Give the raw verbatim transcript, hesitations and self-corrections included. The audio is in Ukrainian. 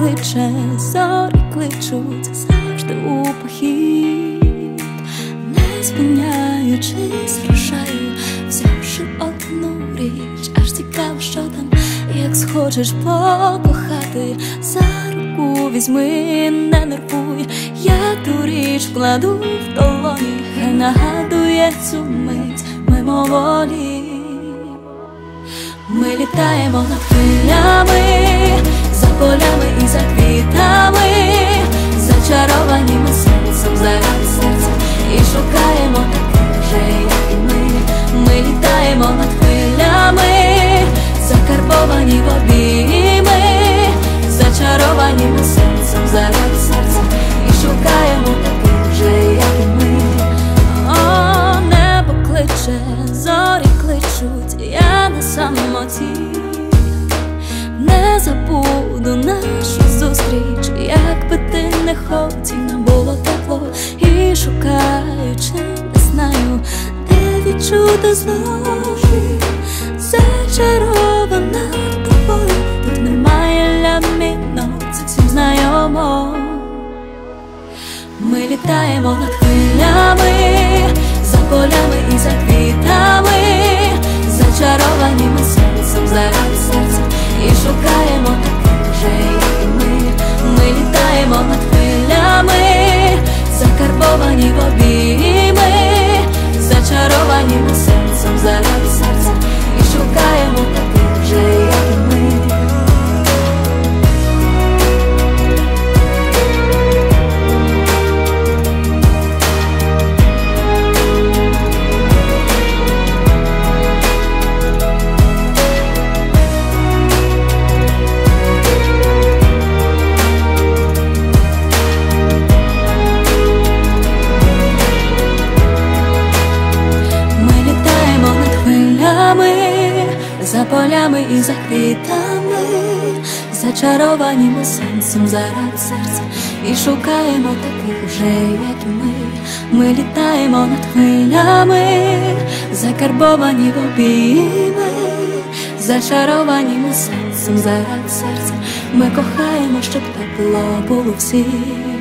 кличе, зорі кличуть завжди у похід, не спиняючись, рушаю, взявши одну річ. Аж цікаво, що там, як схочеш покохати. За руку візьми, не нервуй, я ту річ вкладу в долоні, хай нагадує цю мить мимоволі. Ми літаємо над хвилями, за полями і за квітами, зачаровані ми серцем заради серця, і шукаємо таких же, як і ми. Ми літаємо над хвилями, закарбовані в обійми, зачаровані ми серцем заради серця, і шукаємо таких же, як і ми. О, небо кличе, зорі кличуть, я на самоті, не забуду нашу зустріч. Якби ти не хотів, нам було тепло, і шукаючи, не знаю, де відчути знову, зачарована тобою. Тут немає лямінок, це всім знайомо. Ми літаємо над хвилями, за полями і за квітами, зачаровані ми серцем заради серця, і шукаємо таких же, як і ми. Ми літаємо над хвилями, закарбовані в обійми, зачаровані ми серцем заради серця, і шукаємо таких же, як і ми. За полями і за квітами, зачаровані ми серцем заради серця, і шукаємо таких же, як і ми. Ми літаємо над хвилями, закарбовані в обійми, зачаровані ми серцем заради серця. Ми кохаємо, щоб тепло було всіх.